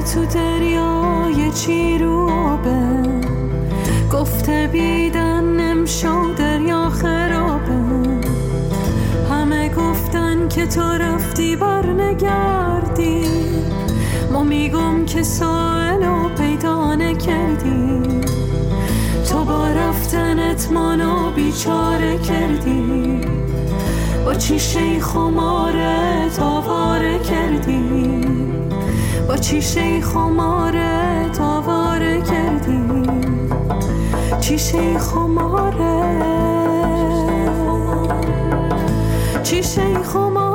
تو دریای چیروبه، گفته بیدن نمشو دریا خرابه. همه گفتن که تو رفتی بر نگردی، ما میگم که سائلو پیدا نکردی. تو با رفتنت منو بیچاره کردی، با چی شیخ و مارت آواره کردی، با چی شیخ و مارت آواره کردی، چی شیخ و مارت، چی شیخ و مارت.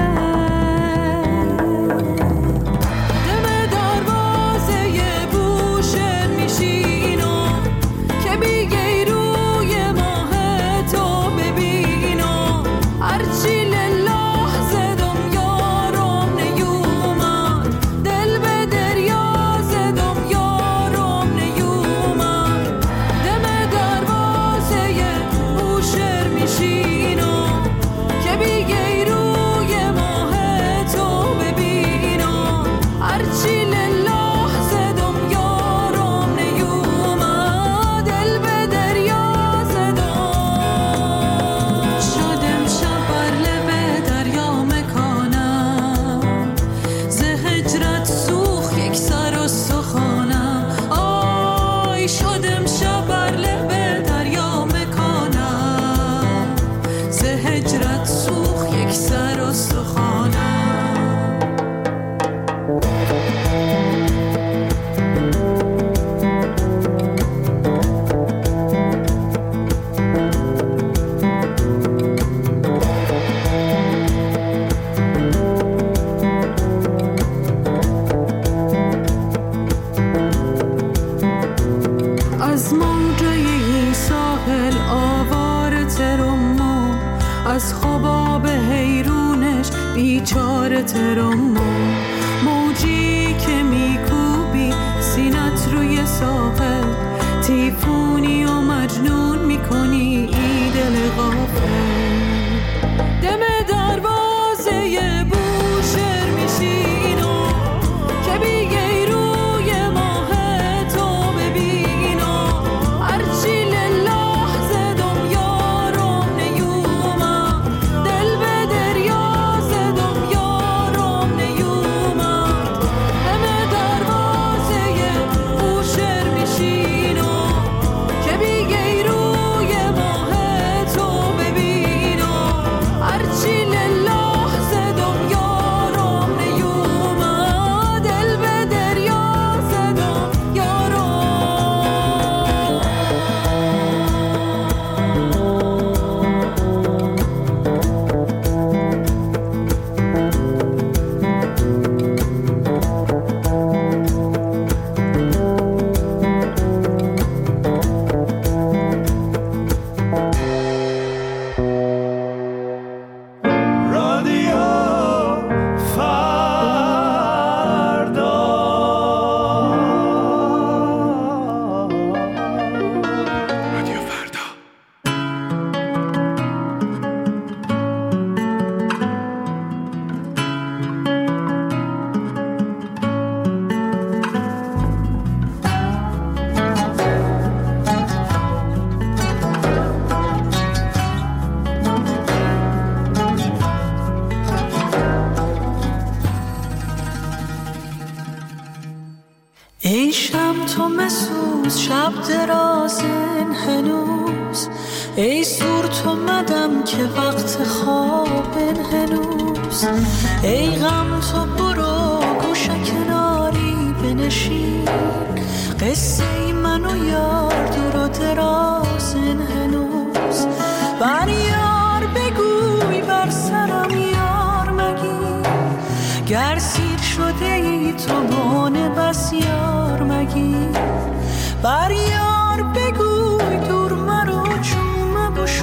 موجی که میکوبی سینت روی ساحل، تیفونی و مجنون میکنی ای دل غافل. دم دروازه بوشهر میشینم که بیگی روی ماه تو ببینم، هرچی لله زدم یارم نیومم، دل به دریا زدم یارم نیومد. دم دروازه بوشهر میشینم که بیگی روی ماه تو ببینم، هرچی لله زدم یارم نیومد، دل به دریا زدم یارم. رادیو فردا، رادیو فردا. ای شب تو مسوز شب درازن هنوز، ای سور تو مدم که وقت خوابن هنوز، ای غم تو برو گوشه کناری بنشین، قصه من و یار دور و درازن هنوز. بر یار بگوی بر سرم یار مگی، گر سیر شده ای تو بانه بس یار مگی. بر یار بگوی دور مرو چوم بشو،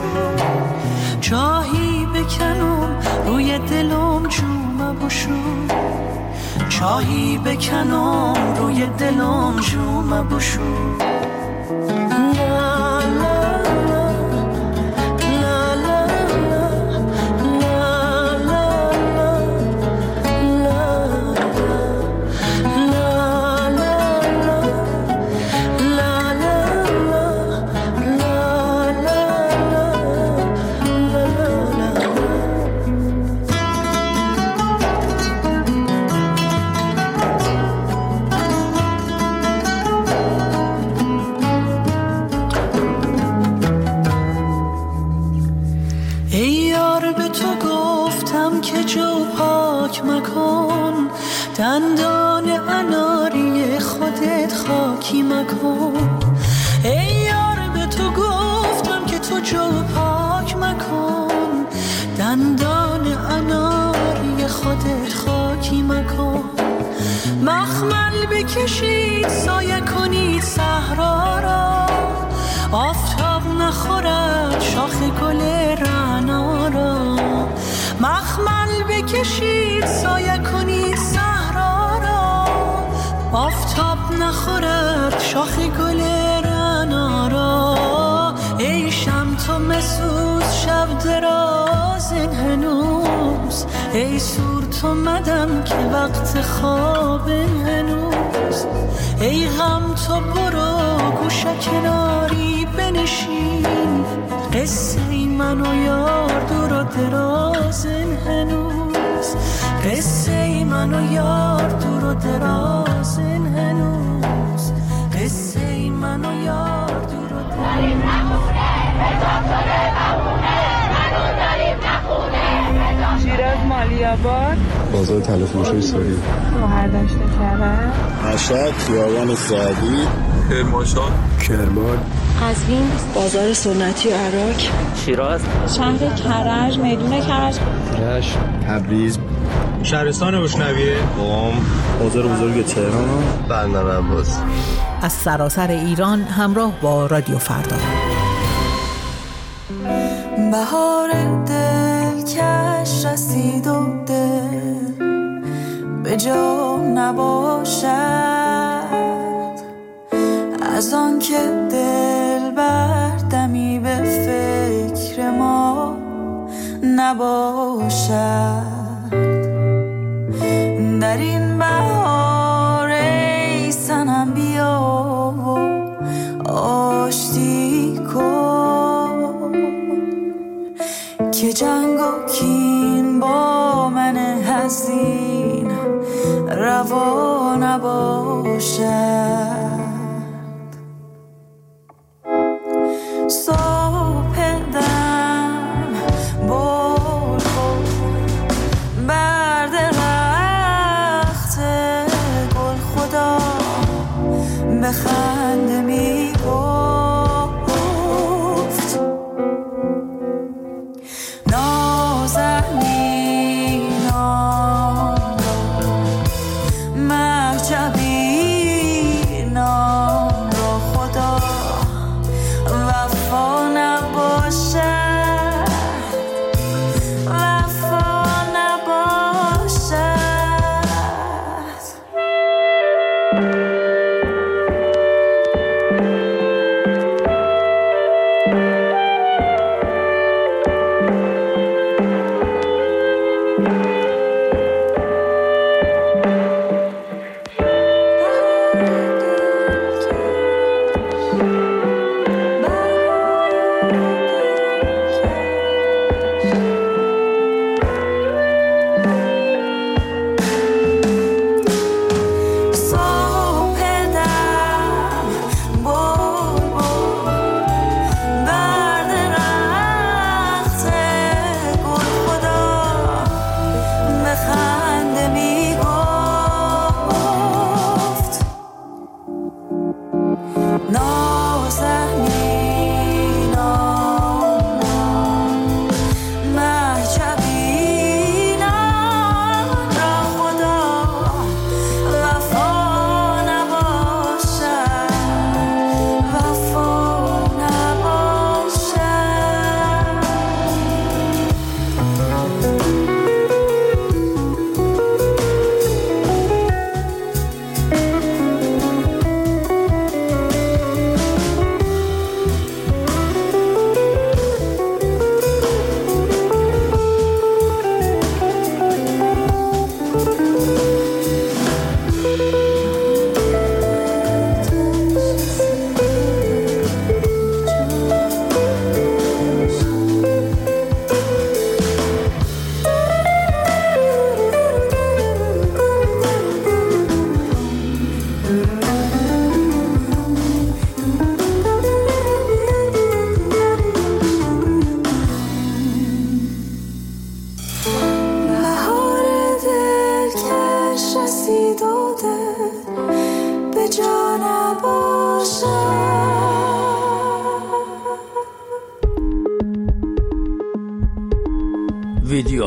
چاهی بکنم روی دلم چوم بشو، چاهی بکنم روی دلم چوم بشو. La پاک مکن، دندان اناری خودت خاکی مکن. ای یار به تو گفتم که تو جو پاک مکن، دندان اناری خودت خاکی مکن. مخمل بکشید سایه کنید صحرا را، آفتاب نخورد شاخ گل رعنا را. مخمل بکشید سایه کنید صحرا را، آفتاب نخورد شاخ گل رعنا را. ای شمع مسوز شب دراز هنوز، ای سور تو مدم که وقت خواب هنوز. ای غم تو برو گوشه کناری بنشین، قصه من و یار دور و دراز هنوز. قصه من و یار دور و دراز هنوز. قصه من و یار دور و دراز. داریم نخونه حساب شده نمونه، منو داریم نخونه. شیراز مالیاباد، بازار تلفروشی سوری، شهرداشت کرد، مشهد خیابان سعدی، کرمانشاه، کرمان، قزوین، بازار سنتی و عراق، شیراز، شهر کرج، میدون کرج، رشت، تبریز، شهرستان بوشنویه، قم، بازار بزرگ تهران، بندر عباس. از سراسر ایران همراه با رادیو فردا. بهار دلکش رسید و دل به جا نباشد، از آن که دل بردمی به فکر ما نباشد. در این بهار ای صنم بیا و آشتی کن، که جنگ و کین با من حزین روا نباشد. صبح دم بول بر درخت گل خدا بخنده می گفت، نازنینان مهجبینان را خدا وفا نباشد، وفا نباشد.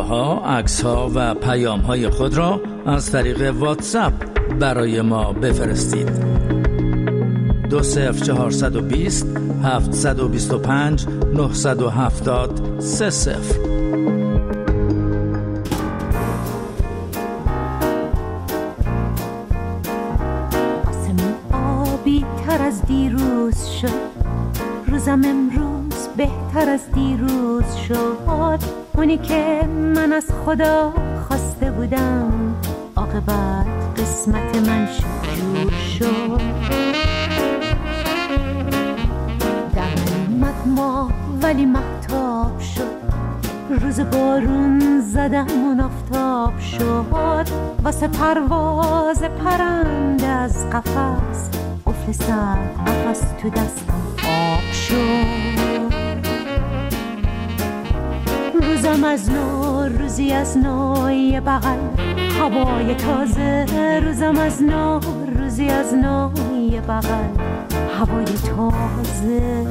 ها، عکس ها و پیام های خود را از طریق واتساپ برای ما بفرستید. 20420 725 970 30. آسمون آبی تر از دیروز شد، روزم امروز بهتر از دیروز شد. اونی که من از خدا خواسته بودم عاقبت قسمت من جور شد. در من اومد ماه ولی مهتاب شد، روز بارون زدم اون آفتاب شد. واسه پرواز پرنده از قفس قفل سرد قفس تو دستم آب شد. روزم از نو، روزی از نو، یه بغل هوای تازه. روزم از نو، روزی از نو، یه بغل هوای تازه.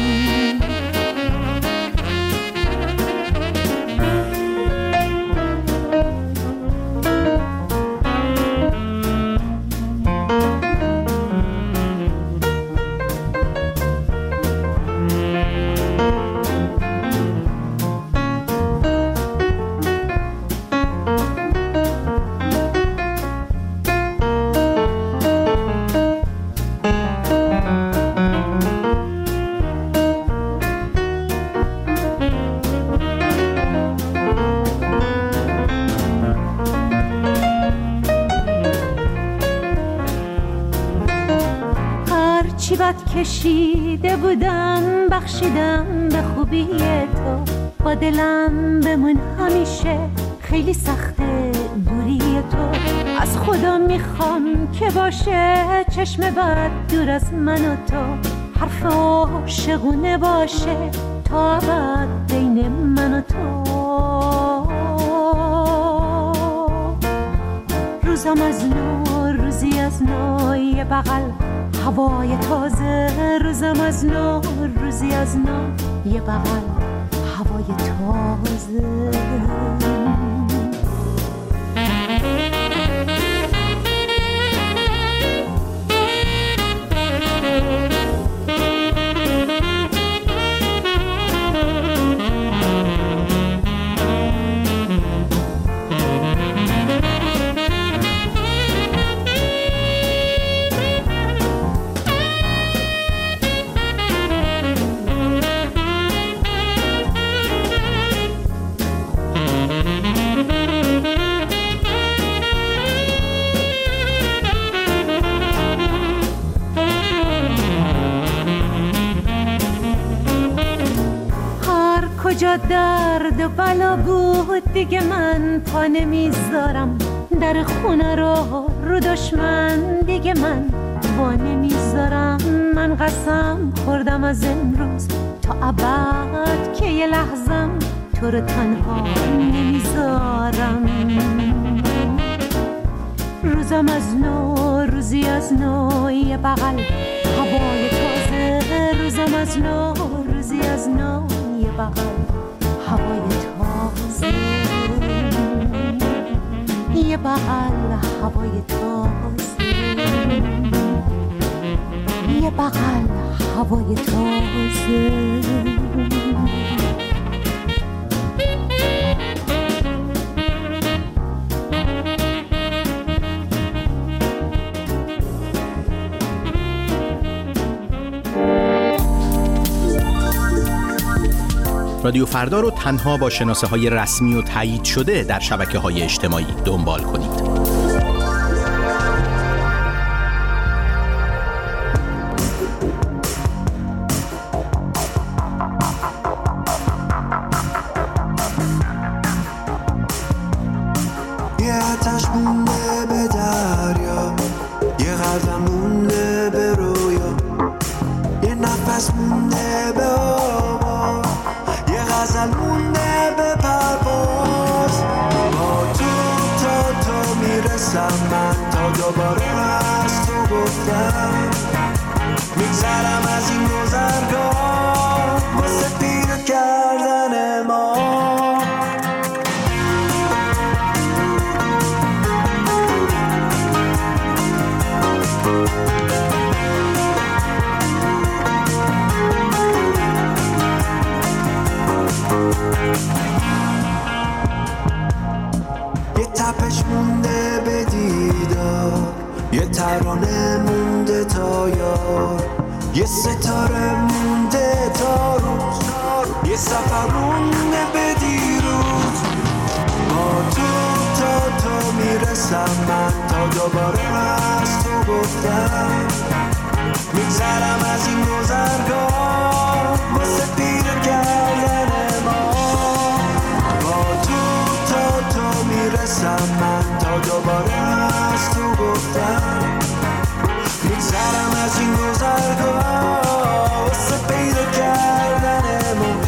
چی بد کشیده بودم بخشیدم به خوبی تو. با دلم بمون همیشه، خیلی سخته دوری تو. از خدا میخوام که باشه چشم بد دور از من و تو. حرف عاشقونه باشه تا ابد بین من و تو. روزم از نو، روزی از نو، یه بغل هوای تازه. روزم از نو، روزی از نو، یه بغل هوای تازه. کجا درد و بلا بود دیگه من پا نمیذارم. در خونه رو دشمن دیگه من وا نمیذارم. من قسم خوردم از امروز تا ابد که یه لحظم تو رو تنها نمیذارم. روزم از نو، روزی از نو، یه بغل هوای تازه. روزم از نو، روزی از نو، یه بغل هوای تازه. یه بغل هوای تازه، یه بغل هوای تازه. رادیو فردا رو تنها با شناسه‌های رسمی و تایید شده در شبکه‌های اجتماعی دنبال کنید. یه آتش مونده به دریا، یه قدم مونده به رویا، یه نفس مونده به آوا، یه غزل مونده به پرواز. با تو میرسم من، تا دوباره از تو گفتم میگذرم از این گذرگاه واسه پیدا کردن ما. ترانه مونده تا یار، یه ستاره مونده تا روز، یه سفر مونده به دیروز. با تو میرسم من، تا دوباره از تو گفتم میگذرم از این گذرگاه واسه پیر کردن ما. با تو میرسم من، تا دوباره از تو گفتم میگذرم از این گذرگاه واسه پیدا کردن ما.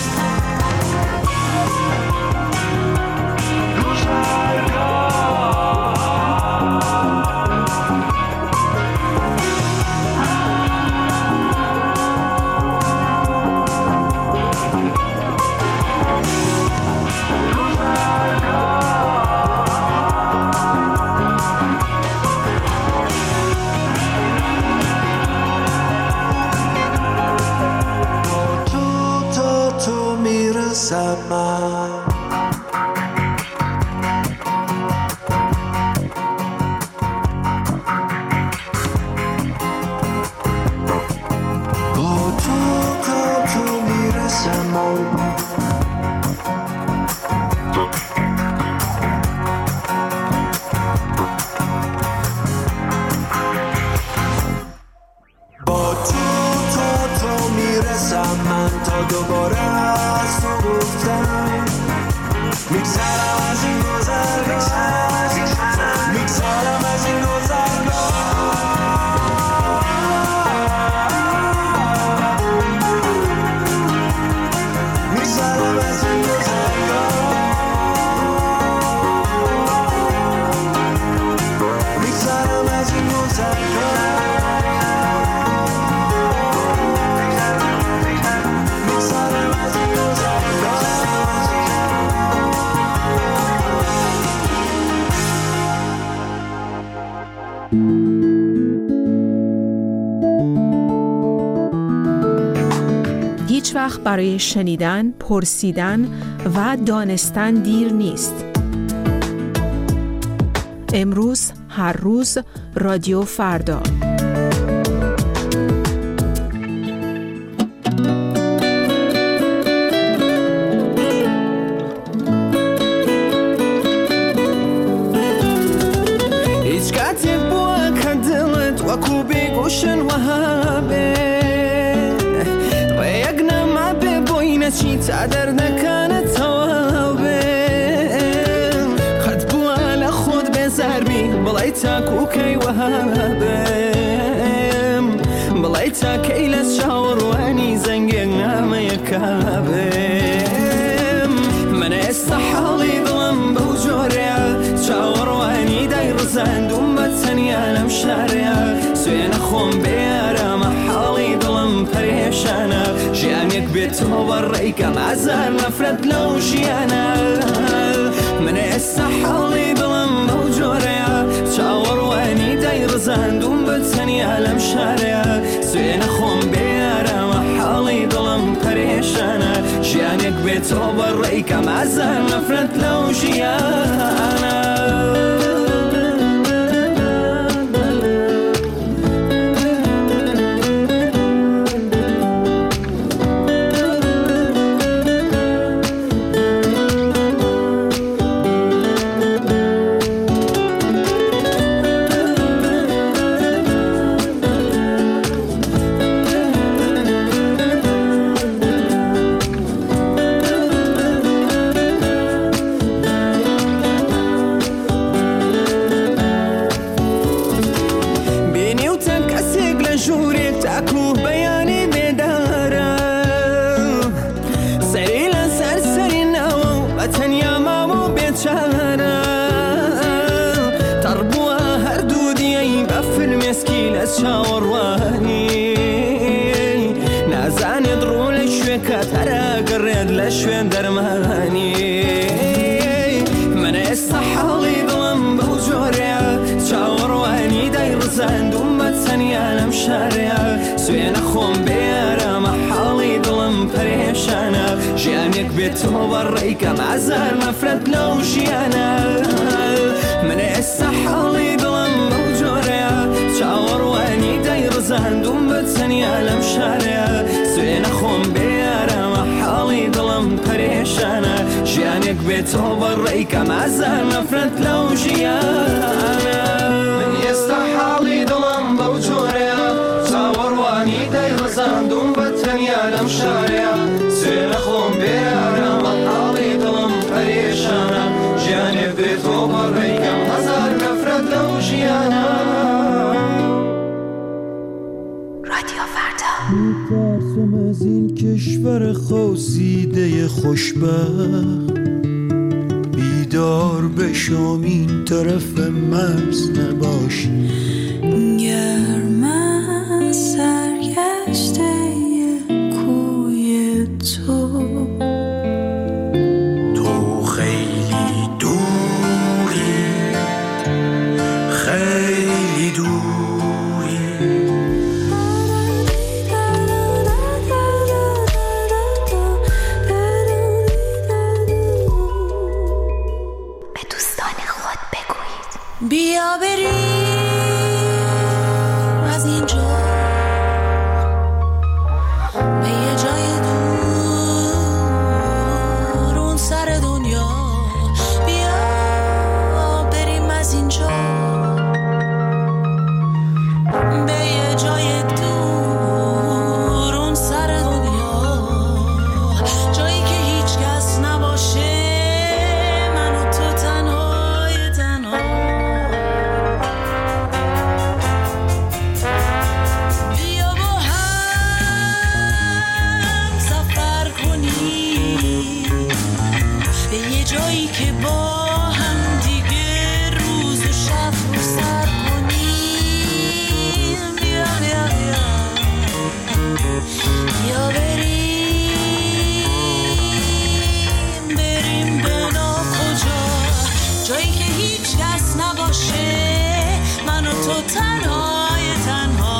هیچ وقت برای شنیدن، پرسیدن و دانستن دیر نیست. امروز، هر روز، رادیو فردا. هیچ کاتی بوا کدلت و کوبی گوشن و هابه ریگنا ما به بوینه چی تادر نکنه توابه خد بوا لخود بزربی بلایتا کوکی و هابه بلایتا کیلس شاور وانی زنگی نام یکابه من استحالی دلم بوجوریا شاور وانی دایر زندم بتنیانم شاریا سوین خون بیارم حالی دلم پریشانه جیانیک بیتو برایکم ازار نفرت لو جیانه من استحالی دلم بوجوریا شاور وانی دایر زندم بتنیانم شاریا سوین خون بیارم حالی دلم پریشانه جیانیک بیتو برایکم ازار نفرت لو جیانه تو برایکم ازار نفرت لو جیانه من استحالی دلم موجوره بتنی علم شاره سوین خون بیارم حالی دلم پریشانه جیانک بیت و بری کم ازار نفرت لو جیانه من یستحالی دلم بوجوره تاوروانی دی غزاندم بتنی علم شاره سوین خون بیارم حالی دلم پریشانه جیانک بیت و بری کم ازار نفرت لو جیانه میترسم از این کشور خواسیده خوشبخت بیدار بشم این طرف مرز نباشی گرم سرگشته کوی تو خیلی دوری خیلی دوری بیا بریم از اینجا به یه جای دور اون سر دنیا بیا بریم از اینجا به یه جای دور اون سر دنیا جایی که هیچ کس نباشه من و تو تنهای تنها جایی که با هم دیگه روز و شب رو سر کنیم بیا بیا بیا بیا بریم به ناکجا جایی که هیچ کس نباشه من و تو تنهای تنها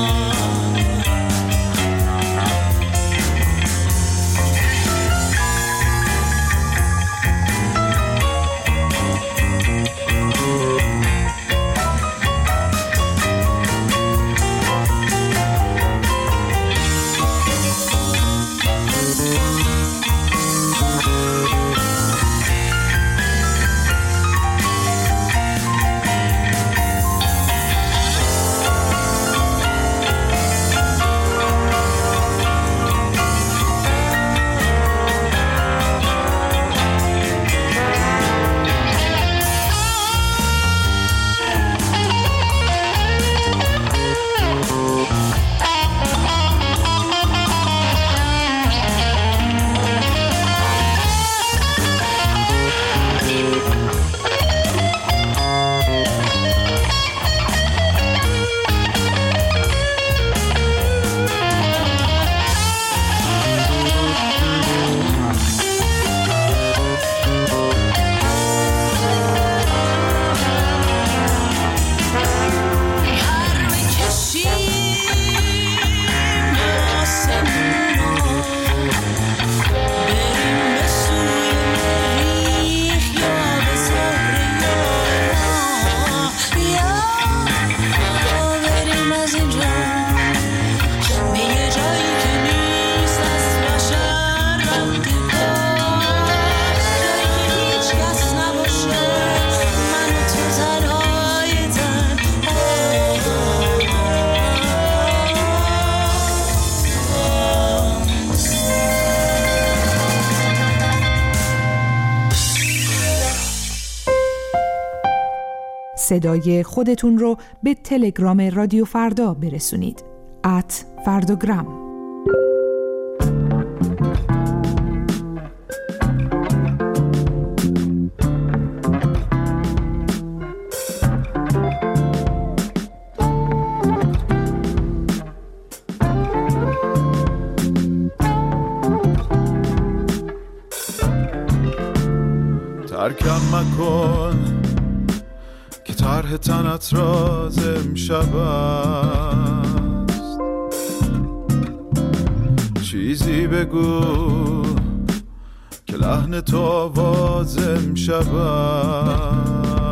صدای خودتون رو به تلگرام رادیو فردا برسونید. @فرداگرام. ترکم مکن که طرح تنت راز امشب است، چیزی بگو که لحن تو آواز امشب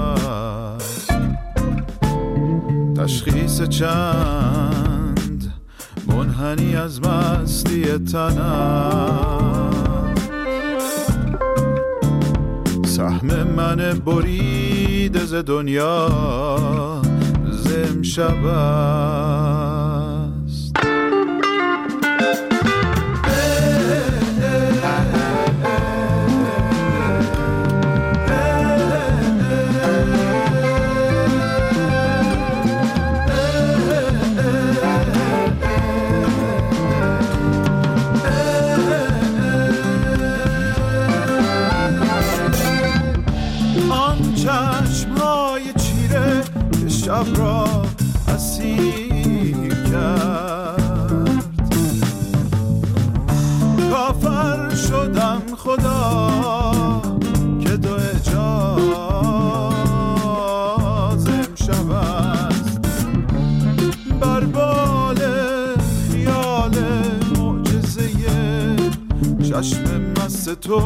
است. تشخیص چند منحنی از مستی تنم. سهم من بریده ز دنیا ز امشب است. شب را اسیر کرد، کافر شدم خدا که دو اجاز امشب است. بر بال خیال معجزه چشم مست تو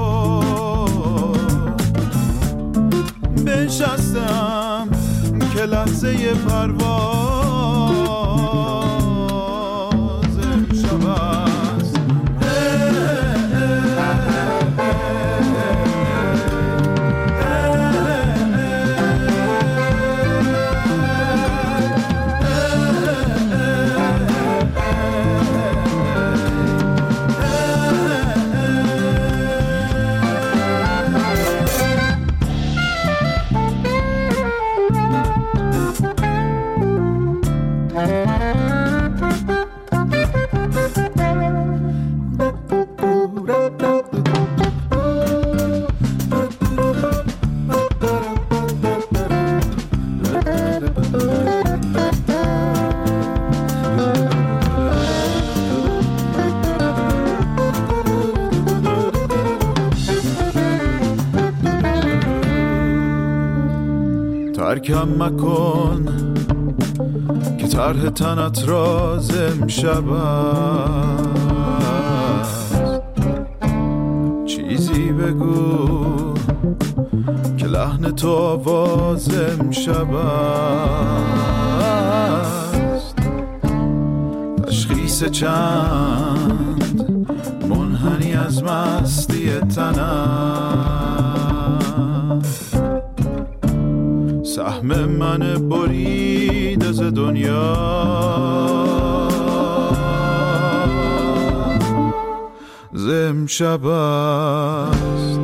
بنشستم که لحظه پرواز امشب است. ترکم مکن که طرح تنت راز امشب است. چیزی بگو که لحن تو آواز امشب است. تشخیص چند منحنی از مستی تنم. سهم من بریده ز دنیا ز امشب است.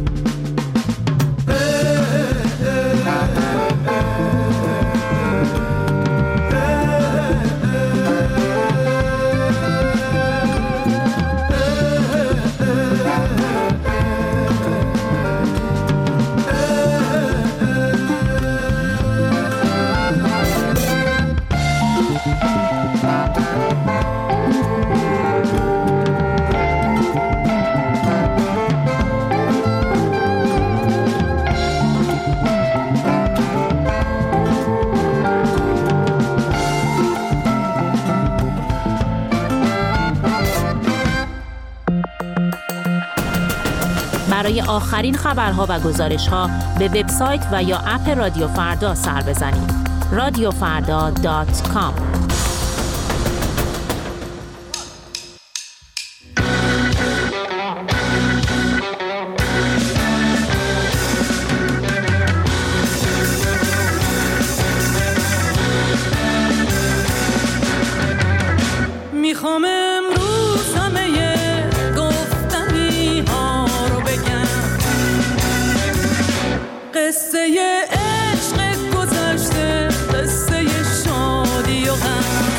برای آخرین خبرها و گزارش‌ها به وبسایت و یا اپ رادیو فردا سر بزنید. radiofarda.com. میخوام امروز همه گفتنی ها رو بگم، قصه عشق گذشته، قصه شادی و غم.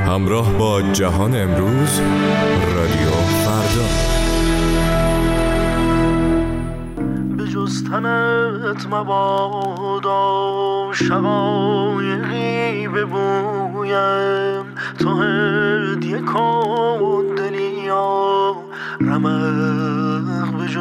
همراه با جهان امروز، رادیو فردا. به جز تنت مبادا شقایقی ببویم، تو هدیه کن دلیا رمق به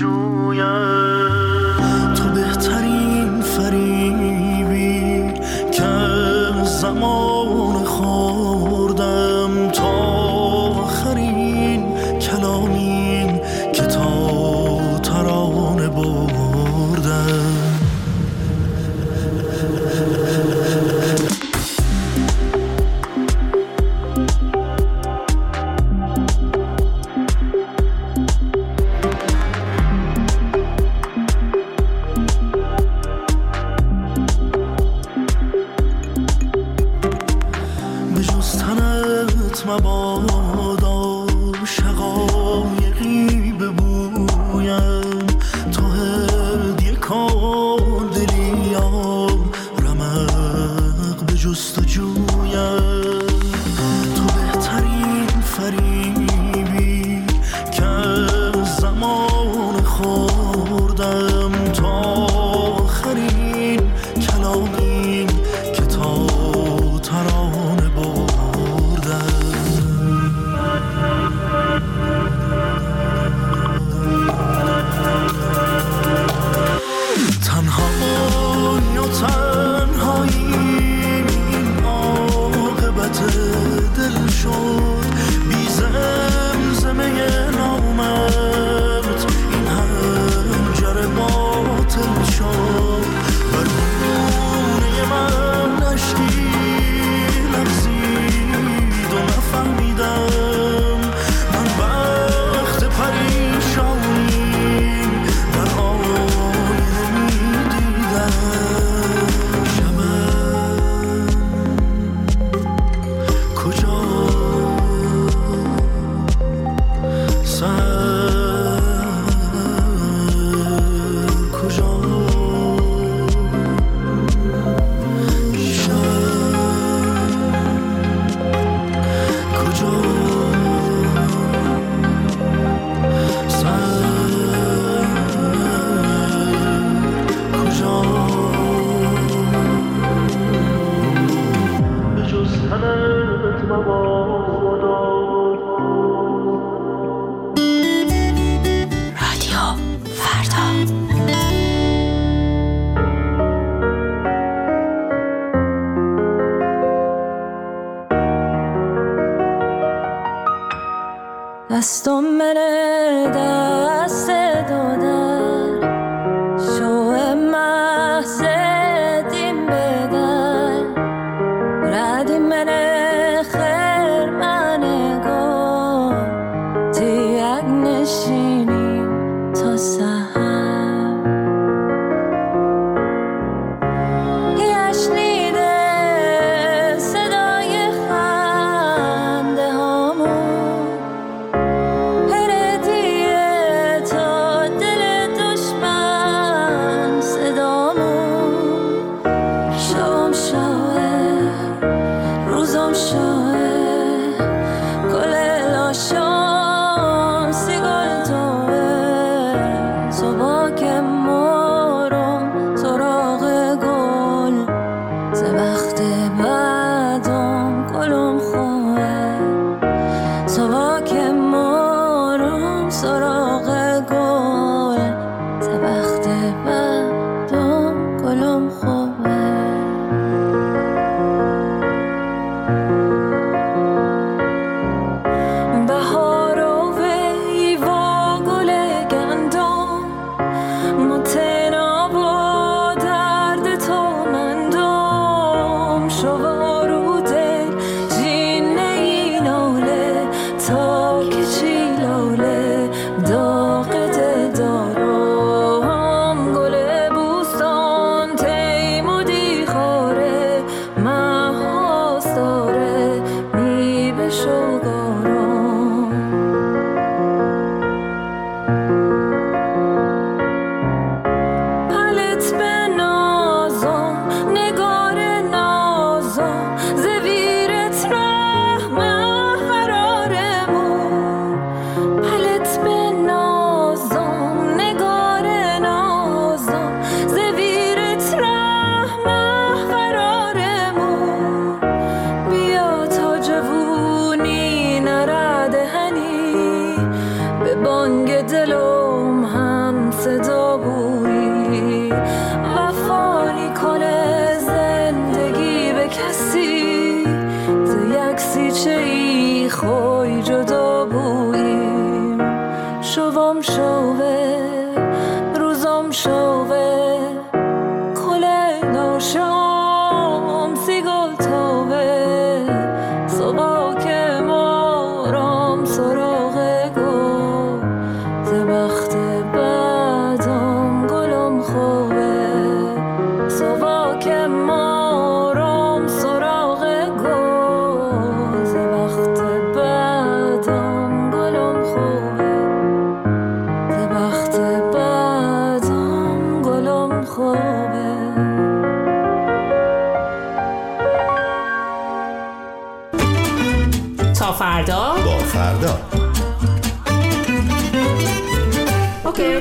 جستجویم. تو بهترین فریبی که زمان خوردم، تا آخرین کلامین که تا ترانه بردم. مبادا شقایقی ببویم، تو هدیه کن دلیم رمق به جستجویم. تو بهترین فریبی که زمان خوردم، تا آخرین کلامین که تا ترانه بردم. تنهایی و تنهایی این عاقبت دل شد، بی زمزمه نامت این هنجر باطل شد. بر گونه من اشکی لغزید و نفهمیدم من وقت پریشانی در آینه میدیدم. شبم کجا سر کجا دستم منه دست دادن شو محض دین بدن ردی منه خیر منه گو تیگ نشینیم تا سهر یشنیده صدای خنده هامون نگار نازم تا فردا با فردا. اوکی.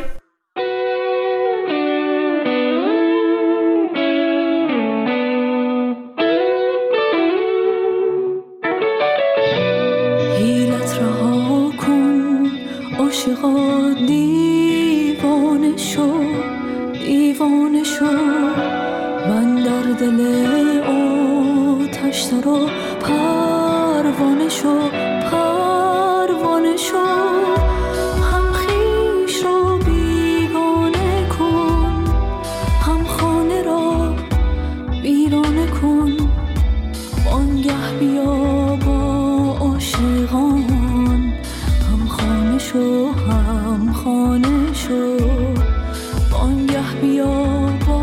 حیلت رها کن عاشقا دیوانه شو دیوانه شو من در دل آتش درا پروانه شو پروانه شو هم خویش را بیگانه کن هم خانه را ویرانه کن وانگه بیا با عاشقان هم خانه شو هم خانه شو وانگه بیا با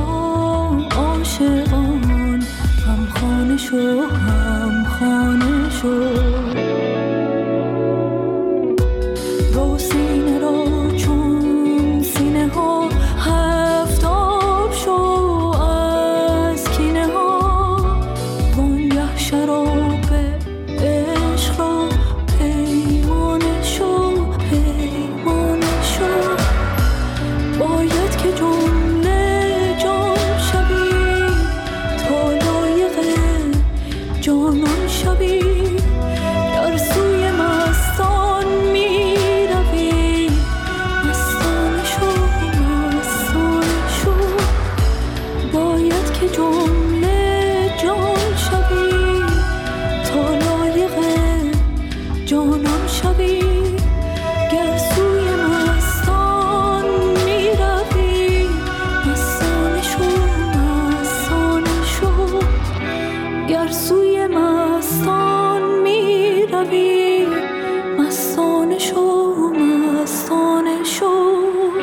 عاشقان هم خانه شو هم خانه شو رو سینه را چون سینه ها هفتاب شو از کینه ها وانگه شراب عشق را پیمانه شو پیمانه شو باید که جمله جان شوی تا لایق جانان شوی در سوی مستان می روی مستانه شو مستانه شو باید که جمله جان شوی تا لایق جانان شوی گر سوی مستان می روی مستانه شو مستانه شو گر سوی مستان می روی مستانه شو مستانه شو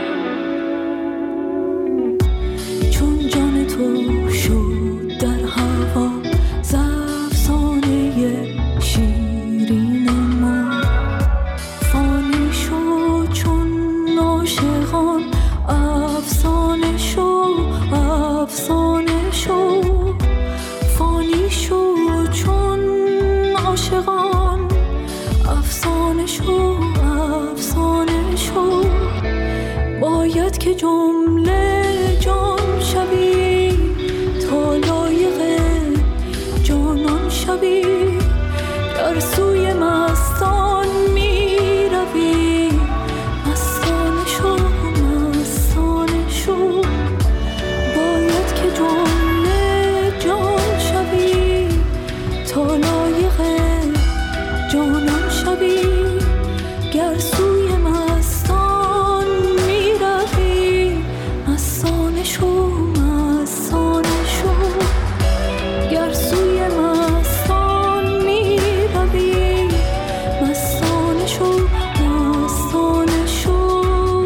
چون جان تو شد در هوا ز افسانه شیرین ما فانی شو چون عاشقان افسانه شو افسانه شو فانی شو چون عاشقان افسانه شو افسانه شو باید که جمله جان شوی تا لایق جانان شوی در سوی مستان می روی مستانه شو مستانه شو باید که جمله جان شوی تا لایق جانان شوی گر سوی مستان می روی مستانه شو مستانه شو گر سوی مستان می روی مستانه شو مستانه شو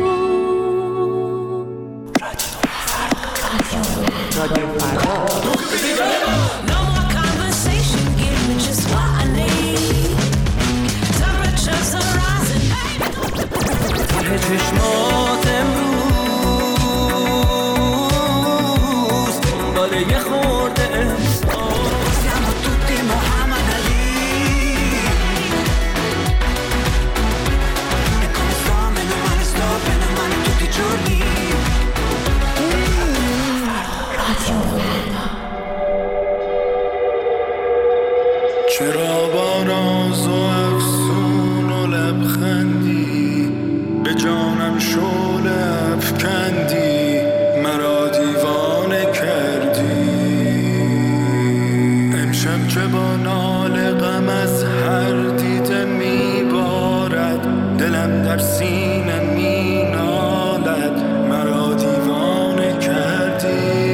رادیو فردا No more conversation, give me just what I need. Temperatures are rising. ته چشمات امروز دنبال یه خورده احساس Siamo tutti Muhammad Ali E come sto, meno male tutti i giorni چرا با ناز و افسون و لبخندی به جانم شعله افکندی مرا دیوانه کردی امشب که با ناله غم از هر دیده میبارد دلم در سینه مینالد مرا دیوانه کردی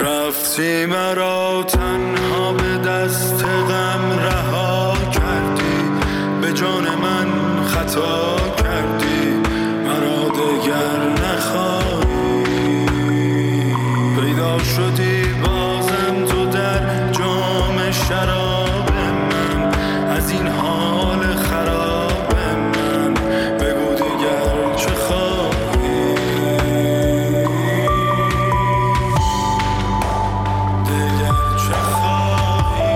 رفتی مرا تنها به دست غم رها کردی، به جان من خطا کردی، مرا دگر نخواهی. پیدا شدی بازم تو در جام شراب من، از این حال خراب من بگو دیگر چه خواهی. دیگر چه خواهی.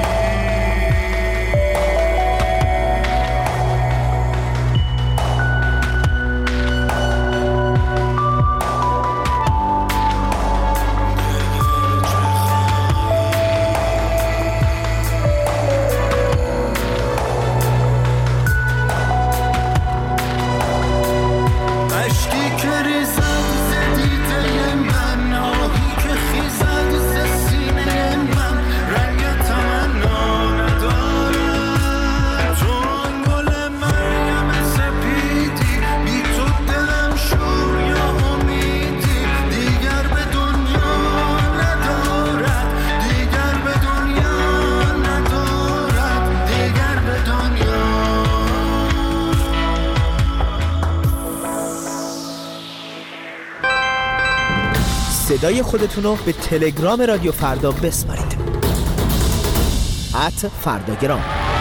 صدای خودتون رو به تلگرام رادیو فردا بسپارید. @فرداگرام.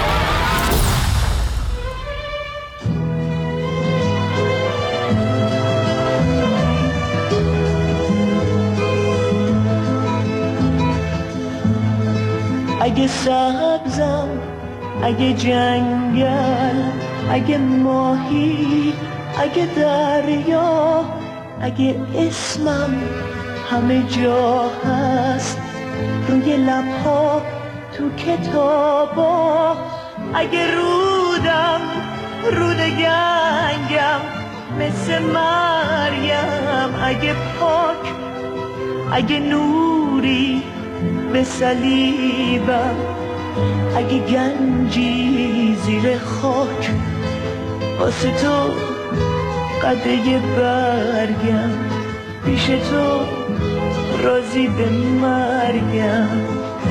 اگه سبزم، اگه جنگل، اگه ماهی، اگه دریا، اگه اسمم همه جا هست، روی لبها، تو کتابا، اگه رودم، رود گنگم مثل مریم، اگه پاک، اگه نوری به صلیبم، اگه گنجی زیر خاک، واسه تو قده برگم، پیش تو راضی به مرگم.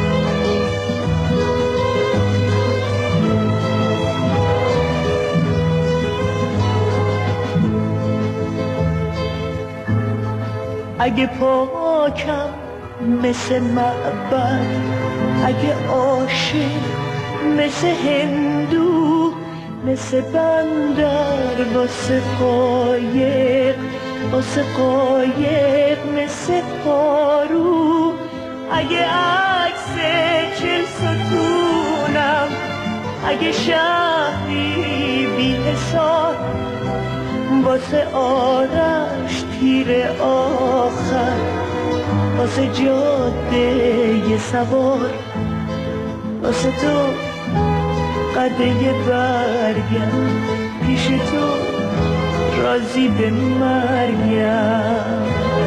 اگه پاکم مثل معبد، اگه عاشق مثل هندو، مثل بندر واسه قایق، واسه قایق مثل پارو، اگه عکس 40 ستونم، اگه شهری بی حساب، واسه آرش تیر آخر، واسه جاده سوار، واسه تو قده برگم، پیش تو راضی به مرگم.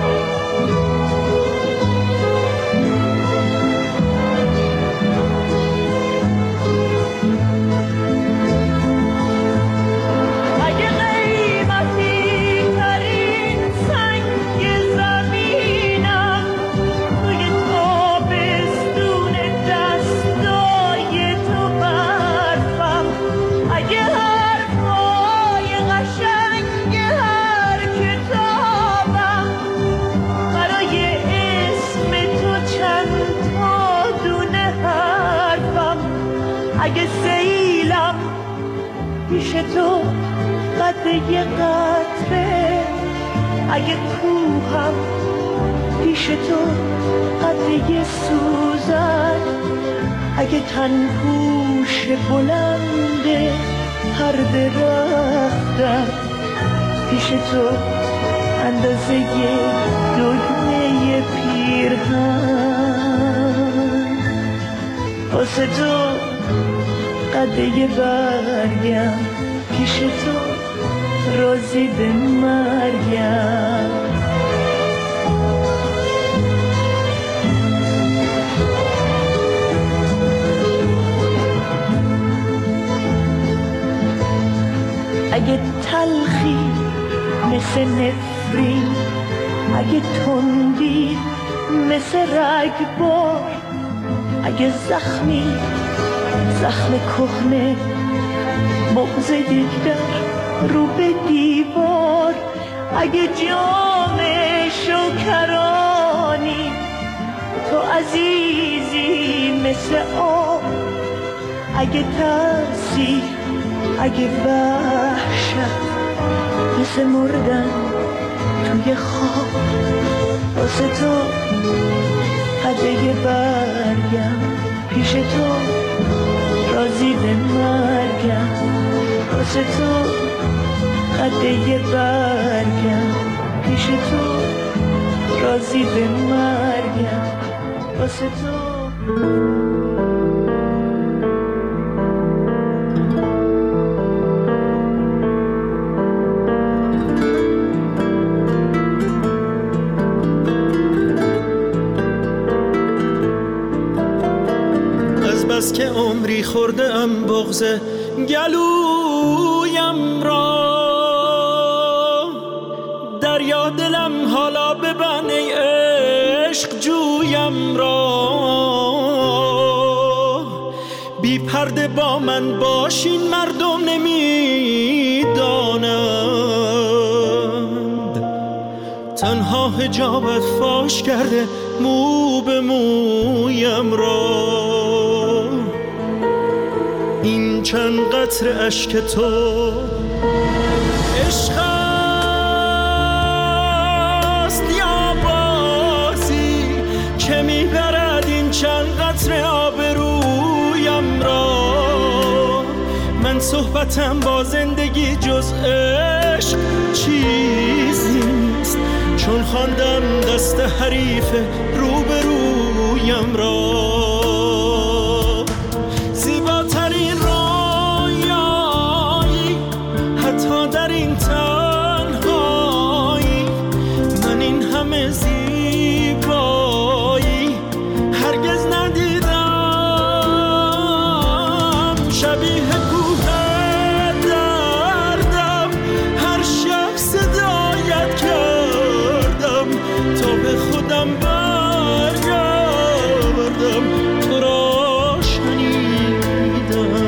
اگه سیلم پیش تو قطره قطره، اگه کوهم پیش تو قطره سوزن، اگه تن پوش بلنده هر درختم، پیش تو اندازه دگمه پیرهن، واسه تو قده برگم، پیش تو راضی به مرگم. اگه تلخی مثل نفرین، اگه تندی مثل رگبار. اگه زخم کهنه بغض دیگر رو به دیوار. اگه جام شکرانی تو عزیزی مثل آب. اگه ترسی اگه وحشت مثل مردن توی خواب. واسه تو قده برگم پیش تو راضی به مرگم. واسه تو قده برگم پیش تو راضی به مرگم. واسه تو از که عمری خورده ام بغض گلویم را. دریا دلم حالا ببن ای عشق جویم را. بی پرده با من باشین مردم نمیدانند. تنها حجابت فاش کرده مو به مویم را. این چند قطره اشک تو عشق است یا بازی که میبرد این چند قطره آبرویم را. من صحبتم با زندگی جز عشق چیزی نیست، چون خواندم دست حریف روبرویم را. زیباترین رویایی حتی در این تنهایی، من این همه زیبایی هرگز ندیدم. شبیه کوه دردم هر شب صدایت کردم تا به خودم برگردم. تو را شنیدم.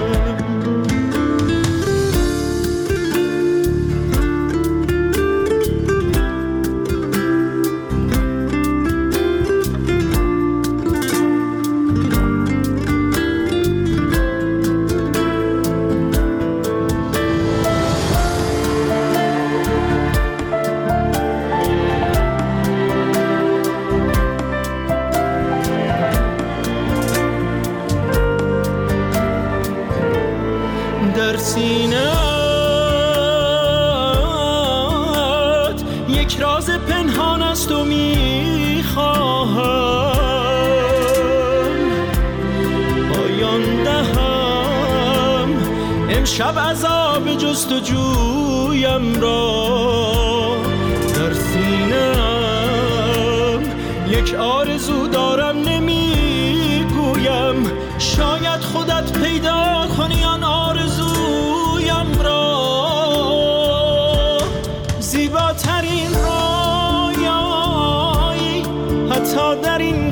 در سینه‌ات یک راز پنهان است و میخواهم پایان دهم امشب عذاب جستجویم را. در سینه‌ام یک آرزو دارم نمیگویم، شاید خودت پیدا کنی آن آرزویم را. زیباترین رویایی حتی در این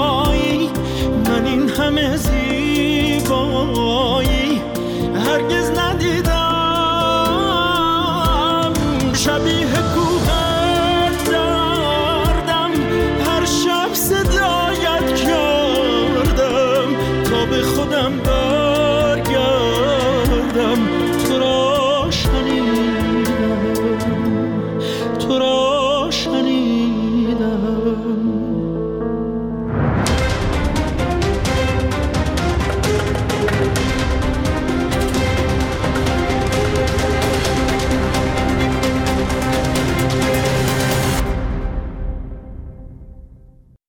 تنهایی، من این همه زیبایی هرگز